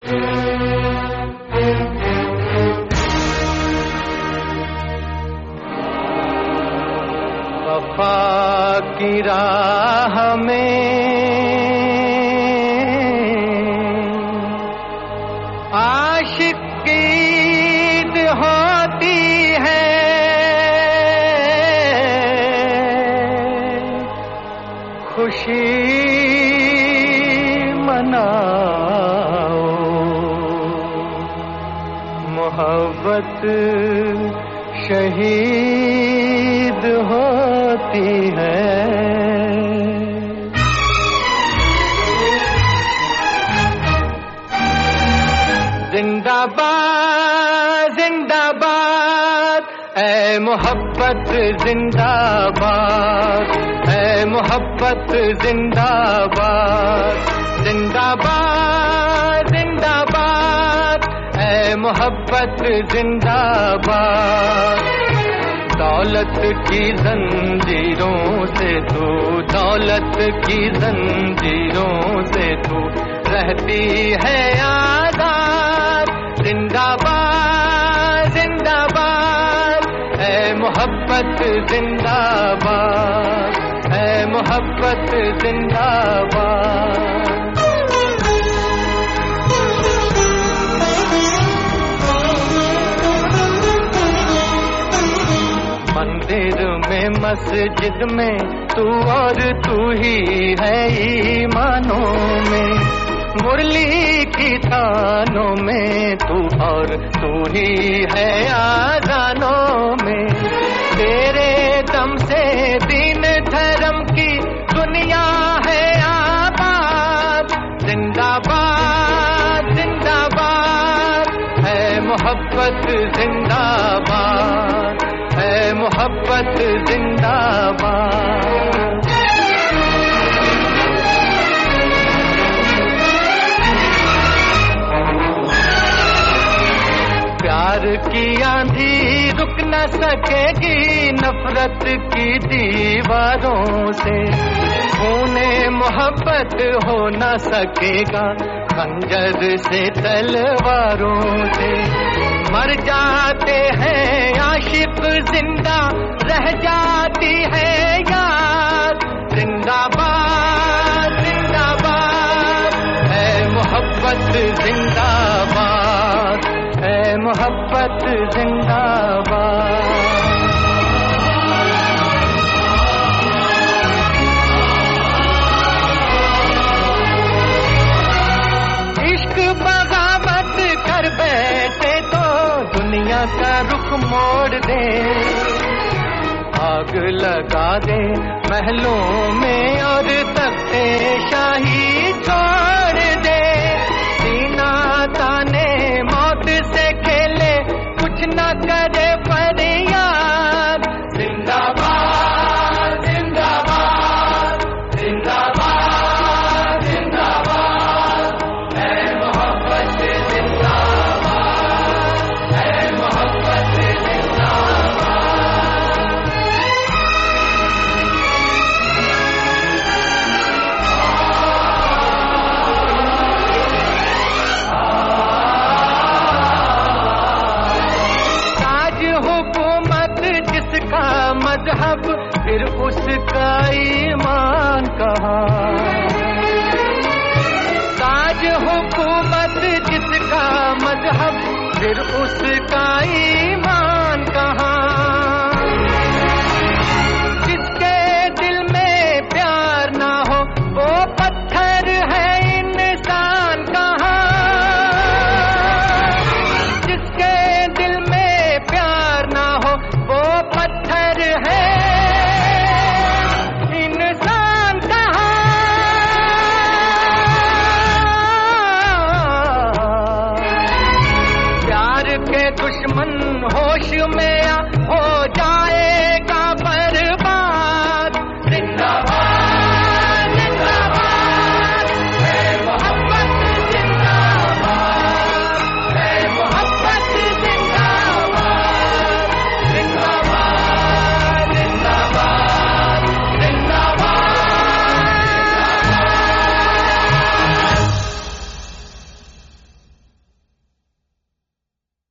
वफा की राह में आशिक की ईद होती है, खुशी मनाओ, मोहब्बत शहीद होती है। जिंदाबाद जिंदाबाद ऐ मोहब्बत जिंदाबाद, ऐ मोहब्बत जिंदाबाद, जिंदाबाद जिंदाबाद ऐ मोहब्बत जिंदाबाद। दौलत की जंजीरों से तू, दौलत की जंजीरों से तू रहती है आजाद। जिंदाबाद जिंदाबाद ऐ मोहब्बत जिंदाबाद, ऐ मोहब्बत जिंदाबाद। मंदिर में मस्जिद में तू और तू ही है ईमानों में, मुरली की तानों में तू और तू ही है आजानों में। तेरे दम से दीन धर्म की दुनिया है आबाद। जिंदाबाद जिंदाबाद है मोहब्बत जिंदाबाद, है मोहब्बत जिंदाबाद। प्यार की आंधी रुक न सकेगी नफरत की दीवारों से, खूने मोहब्बत हो न सकेगा खंजर से तलवारों से। मर जाते हैं आशिक जिंदा रह जाती है याद। जिंदाबाद जिंदाबाद है मोहब्बत जिंदाबाद, है मोहब्बत जिंदाबाद। इश्क बगावत कर बैठे तो दुनिया का रुख मोड़ दे, आग लगा दे महलों में और तख्ते शाही छोड़ दे। सीना ताने मौत से खेले कुछ न करे फरियाद। जिंदाबाद जिंदाबाद जिंदाबाद जिंदाबाद है मोहब्बत जिंदाबाद, है मोहब्बत जिंदाबाद। जिसका मजहब फिर उसका ईमान कहाँ। ताज हुकूमत जिसका मजहब फिर उसका